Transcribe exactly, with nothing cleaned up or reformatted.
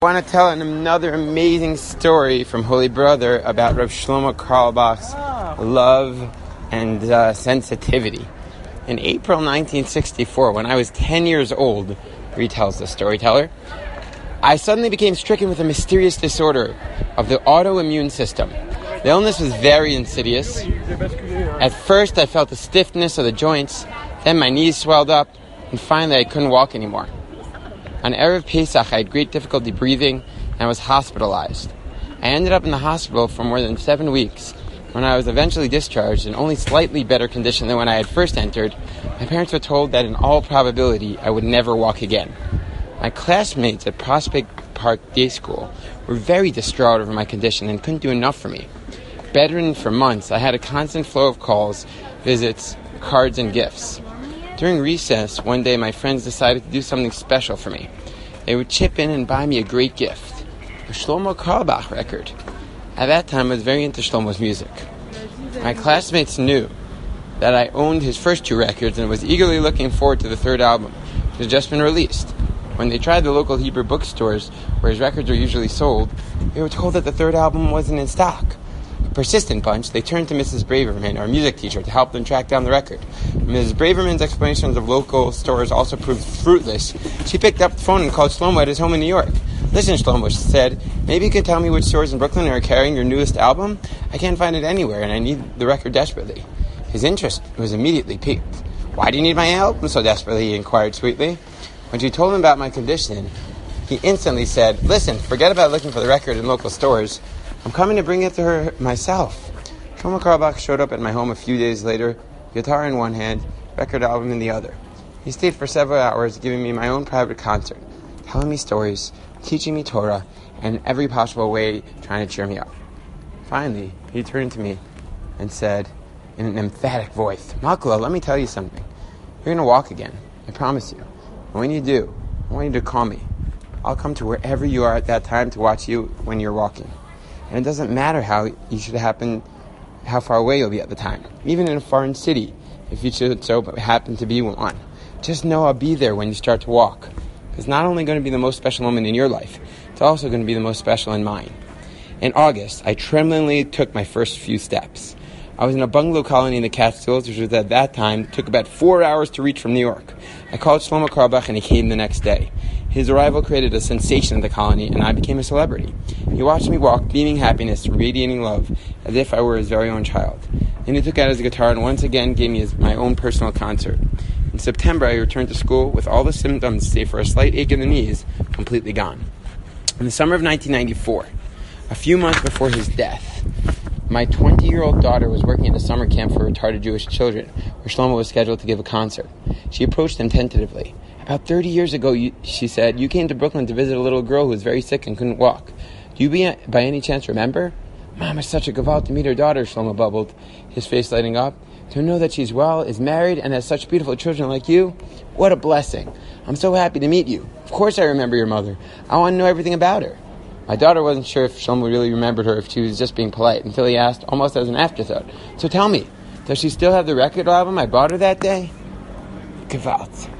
I want to tell another amazing story from Holy Brother about Rav Shlomo Carlebach's love and uh, sensitivity. In April nineteen sixty-four, when I was ten years old, retells the storyteller, I suddenly became stricken with a mysterious disorder of the autoimmune system. The illness was very insidious. At first, I felt the stiffness of the joints, then my knees swelled up, and finally I couldn't walk anymore. On Erev Pesach, I had great difficulty breathing and I was hospitalized. I ended up in the hospital for more than seven weeks. When I was eventually discharged in only slightly better condition than when I had first entered, my parents were told that in all probability I would never walk again. My classmates at Prospect Park Day School were very distraught over my condition and couldn't do enough for me. Bedridden for months, I had a constant flow of calls, visits, cards, and gifts. During recess, one day my friends decided to do something special for me. They would chip in and buy me a great gift, a Shlomo Carlebach record. At that time, I was very into Shlomo's music. My classmates knew that I owned his first two records and was eagerly looking forward to the third album, which had just been released. When they tried the local Hebrew bookstores, where his records were usually sold, they were told that the third album wasn't in stock. A persistent bunch, they turned to Missus Braverman, our music teacher, to help them track down the record. Missus Braverman's explanations of local stores also proved fruitless. She picked up the phone and called Shlomo at his home in New York. "Listen," Shlomo, she said, "maybe you could tell me which stores in Brooklyn are carrying your newest album? I can't find it anywhere, and I need the record desperately." His interest was immediately piqued. "Why do you need my album so desperately?" he inquired sweetly. When she told him about my condition, he instantly said, "Listen, forget about looking for the record in local stores. I'm coming to bring it to her myself." Shlomo Carlebach showed up at my home a few days later, guitar in one hand, record album in the other. He stayed for several hours, giving me my own private concert, telling me stories, teaching me Torah, and in every possible way trying to cheer me up. Finally, he turned to me and said in an emphatic voice, "Makla, let me tell you something. You're going to walk again. I promise you. And when you do, I want you to call me. I'll come to wherever you are at that time to watch you when you're walking. And it doesn't matter how you should happen, how far away you'll be at the time, even in a foreign city, if you should so happen to be one. Just know I'll be there when you start to walk. It's not only going to be the most special moment in your life, it's also going to be the most special in mine." In August, I tremblingly took my first few steps. I was in a bungalow colony in the Catskills, which was at that time took about four hours to reach from New York. I called Shlomo Carlebach and he came the next day. His arrival created a sensation in the colony, and I became a celebrity. He watched me walk, beaming happiness, radiating love, as if I were his very own child. Then he took out his guitar and once again gave me his, my own personal concert. In September, I returned to school with all the symptoms, save for a slight ache in the knees, completely gone. In the summer of nineteen ninety-four, a few months before his death, my twenty-year-old daughter was working at a summer camp for retarded Jewish children, where Shlomo was scheduled to give a concert. She approached him tentatively. "About thirty years ago," you, she said, "you came to Brooklyn to visit a little girl who was very sick and couldn't walk. Do you be, by any chance remember?" "Mom, it's such a gevalt to meet her daughter," Shlomo bubbled, his face lighting up. "To know that she's well, is married, and has such beautiful children like you? What a blessing. I'm so happy to meet you. Of course I remember your mother. I want to know everything about her." My daughter wasn't sure if Shlomo really remembered her, if she was just being polite, until he asked, almost as an afterthought, "So tell me, does she still have the record album I bought her that day?" Gevalt.